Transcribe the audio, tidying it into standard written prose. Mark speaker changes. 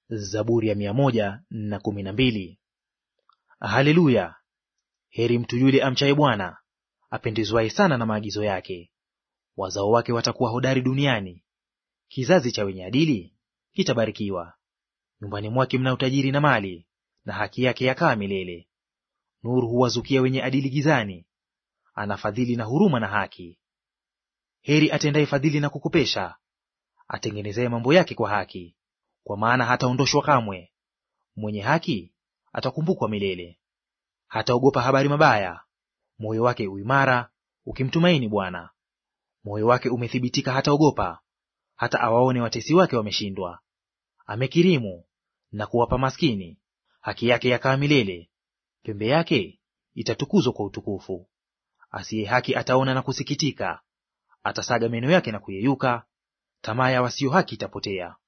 Speaker 1: Zaburi ya 112. Haleluya! Heri mtu yule amchaye Bwana, apendezwaye sana na maagizo yake. Wazao wake watakuwa hodari duniani, kizazi cha wenye adili kitabarikiwa. Nyumbani mwake mna utajiri na mali, na haki yake yakaa milele. Nuru huwazukia wenye adili gizani, ana fadhili na huruma na haki. Heri atendaye fadhili na kukopesha, atengenezaye mambo yake kwa haki, kwa maana hataondoshwa kamwe. Mwenye haki atakumbukwa milele. Hataogopa habari mabaya, moyo wake uimara ukimtumaini Bwana. Moyo wake umethibitika, hataogopa, hata awaone watesi wake wameshindwa. Amekirimu na kuwapa maskini, haki yake yakaa milele. Pembe yake itatukuzwa kwa utukufu. Asiye haki ataona na kusikitika, atasaga meno yake na kuyeyuka. Tamaa ya wasio haki itapotea.